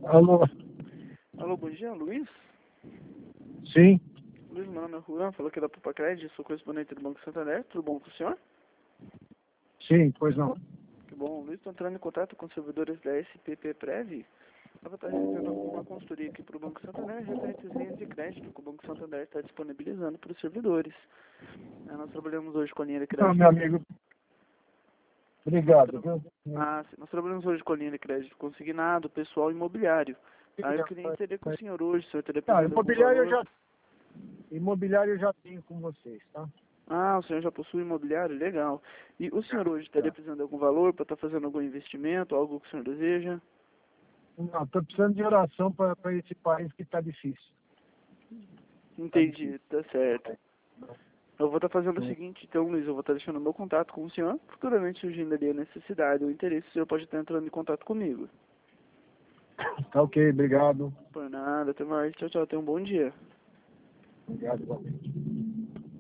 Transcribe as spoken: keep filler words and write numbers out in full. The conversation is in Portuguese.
Alô? Alô, bom dia, Luiz? Sim, Luiz, meu nome é Juan, falou aqui da Popacred, sou correspondente do Banco Santander, tudo bom com o senhor? sim, pois não. Que bom, Luiz, estou entrando em contato com os servidores da S P P Prev, para estar realizando uma consultoria aqui para o Banco Santander, referentes às linhas de crédito que o Banco Santander está disponibilizando para os servidores. É, nós trabalhamos hoje com a linha de Não, crédito. meu amigo. Obrigado, viu? Ah, sim, nós trabalhamos hoje com a linha de crédito consignado, pessoal e imobiliário. Aí eu queria entender com o senhor hoje, o senhor teria Tá, precisado de algum imobiliário eu valor? já. Imobiliário eu já tenho com vocês, tá? Ah, o senhor já possui imobiliário? Legal. E o senhor hoje estaria Já. precisando de algum valor para estar fazendo algum investimento, algo que o senhor deseja? Não, tô precisando de oração para esse país que tá difícil. Tá Entendi, difícil. tá certo. Eu vou estar fazendo o seguinte, então, Luiz, eu vou estar deixando meu contato com o senhor. Futuramente surgindo ali a necessidade ou interesse, o senhor pode estar entrando em contato comigo. Tá ok, obrigado. Por nada, até mais. Tchau, tchau. Tenha um bom dia. Obrigado, igualmente.